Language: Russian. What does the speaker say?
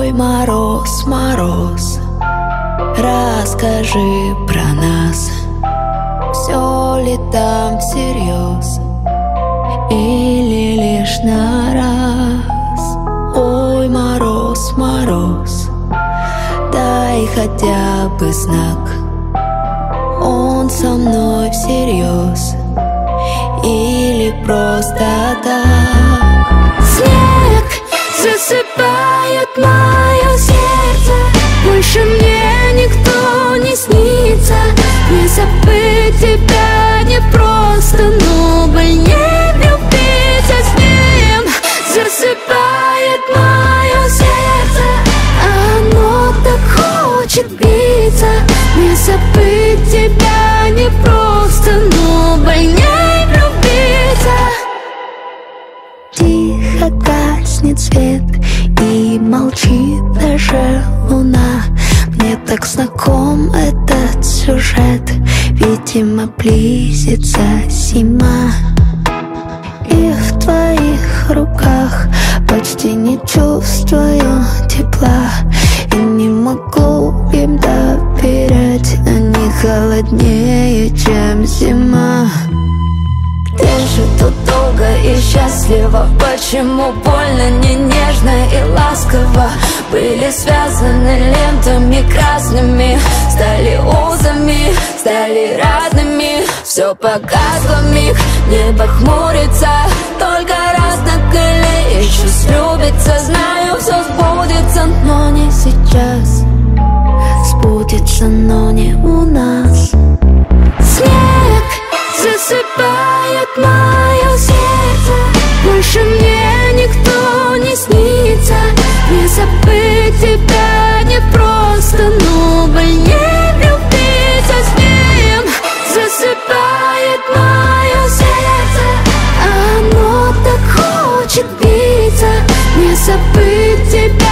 Ой, мороз, мороз, расскажи про нас. Все ли там всерьез или лишь на раз? Ой, мороз, мороз, дай хотя бы знак. Он со мной всерьез или просто так? Снег засыпает мое сердце, больше мне никто не снится. Не забыть тебя не просто, но больнее влюбиться. С ним засыпает мое сердце, оно так хочет биться. Не забыть тебя не просто, но больнее влюбиться. Тихо гаснет свет и молчит даже луна. Мне так знаком этот сюжет, видимо, близится зима. И в твоих руках почти не чувствую тепла, и не могу им доверять, они холоднее, чем зима. Где же тут долго и счастливо? Почему больно, не нежно и ласково? Были связаны лентами красными, стали узами, стали разными. Все погасло вмиг, небо хмурится, только раз на крыле еще слюбится. Знаю, все сбудется, но не сейчас. Сбудется, но не у нас. Снег засыпает мое сердце, больше мне никто не снится. Не забыть тебя не просто, но больнее влюбиться. С ним засыпает мое сердце, оно так хочет биться. Не забыть тебя